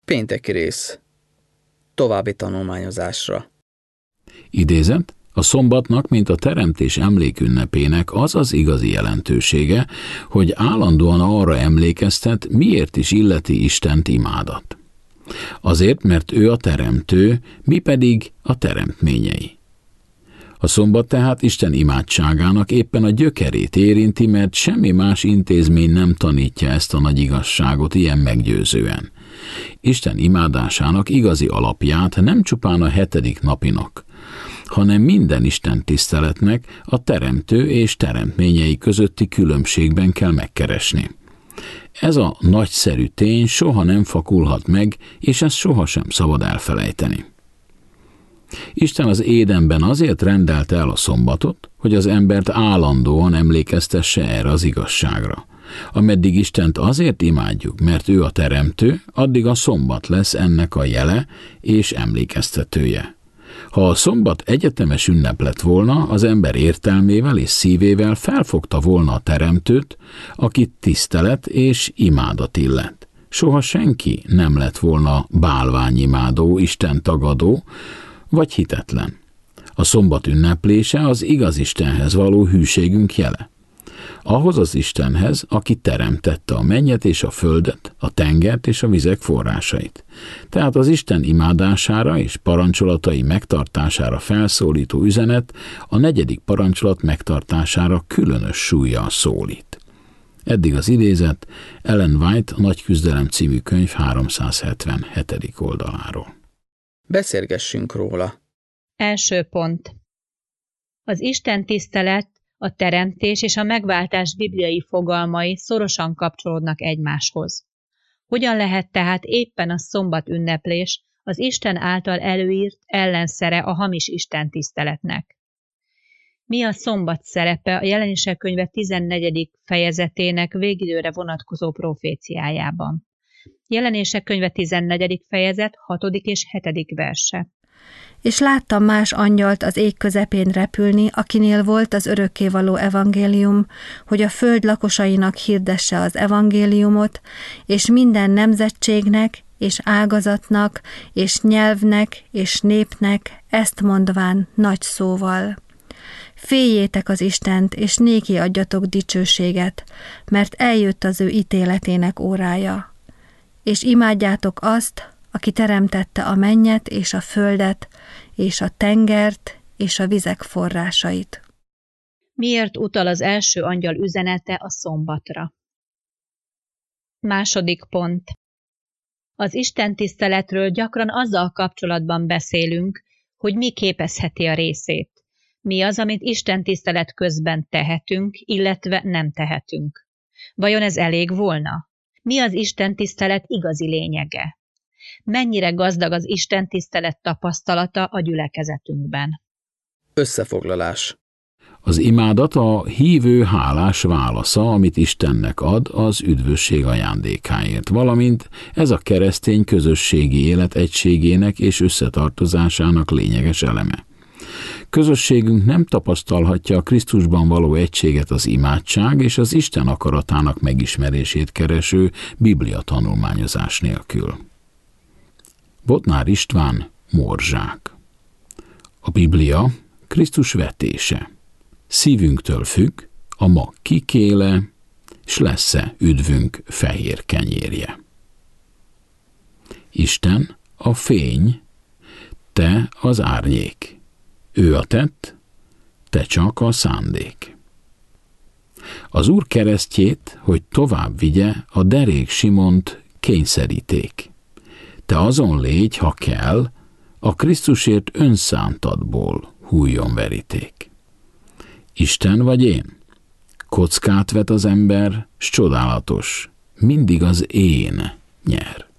Pénteki rész. További tanulmányozásra. Idézet: a szombatnak, mint a teremtés emlékünnepének az az igazi jelentősége, hogy állandóan arra emlékeztet, miért is illeti Istent imádat. Azért, mert ő a teremtő, mi pedig a teremtményei. A szombat tehát Isten imádságának éppen a gyökerét érinti, mert semmi más intézmény nem tanítja ezt a nagy igazságot ilyen meggyőzően. Isten imádásának igazi alapját nem csupán a 7. napinak, hanem minden Isten tiszteletnek a teremtő és teremtményei közötti különbségben kell megkeresni. Ez a nagyszerű tény soha nem fakulhat meg, és ezt sohasem szabad elfelejteni. Isten az Édenben azért rendelte el a szombatot, hogy az embert állandóan emlékeztesse erre az igazságra. Ameddig Istent azért imádjuk, mert ő a teremtő, addig a szombat lesz ennek a jele és emlékeztetője. Ha a szombat egyetemes ünnep lett volna, az ember értelmével és szívével felfogta volna a teremtőt, akit tisztelet és imádat illet. Soha senki nem lett volna bálványimádó, Isten tagadó vagy hitetlen. A szombat ünneplése az igaz Istenhez való hűségünk jele. Ahhoz az Istenhez, aki teremtette a mennyet és a földet, a tengert és a vizek forrásait. Tehát az Isten imádására és parancsolatai megtartására felszólító üzenet a 4. parancsolat megtartására különös súllyal szólít. Eddig az idézet Ellen White Nagy küzdelem című könyv 377. oldaláról. Beszélgessünk róla. Első pont. Az Isten tisztelet, a teremtés és a megváltás bibliai fogalmai szorosan kapcsolódnak egymáshoz. Hogyan lehet tehát éppen a szombat ünneplés az Isten által előírt ellenszere a hamis Isten tiszteletnek? Mi a szombat szerepe a Jelenések könyve 14. fejezetének végidőre vonatkozó proféciájában? Jelenések könyve 14. fejezet 6. és 7. verse. És láttam más angyalt az ég közepén repülni, akinél volt az örökkévaló evangélium, hogy a föld lakosainak hirdesse az evangéliumot, és minden nemzetségnek, és ágazatnak, és nyelvnek, és népnek, ezt mondván nagy szóval. Féljétek az Istent, és néki adjatok dicsőséget, mert eljött az ő ítéletének órája. És imádjátok azt, aki teremtette a mennyet és a földet, és a tengert és a vizek forrásait. Miért utal az első angyal üzenete a szombatra? Második pont. Az istentiszteletről gyakran azzal kapcsolatban beszélünk, hogy mi képezheti a részét. Mi az, amit istentisztelet közben tehetünk, illetve nem tehetünk. Vajon ez elég volna? Mi az istentisztelet igazi lényege? Mennyire gazdag az istentisztelet tapasztalata a gyülekezetünkben? Összefoglalás. Az imádat a hívő hálás válasza, amit Istennek ad az üdvösség ajándékáért, valamint ez a keresztény közösségi élet egységének és összetartozásának lényeges eleme. Közösségünk nem tapasztalhatja a Krisztusban való egységet az imádság és az Isten akaratának megismerését kereső Biblia tanulmányozás nélkül. Bodnár István, Morzsák. A Biblia Krisztus vetése. Szívünktől függ, a mag kikéle, s lesz-e üdvünk fehér kenyérje. Isten a fény, te az árnyék. Ő a tett, te csak a szándék. Az Úr keresztjét, hogy tovább vigye, a derék Simont kényszeríték. Te azon légy, ha kell, a Krisztusért önszántadból hújjon veríték. Isten vagy én? Kockát vet az ember, s csodálatos, mindig az én nyer.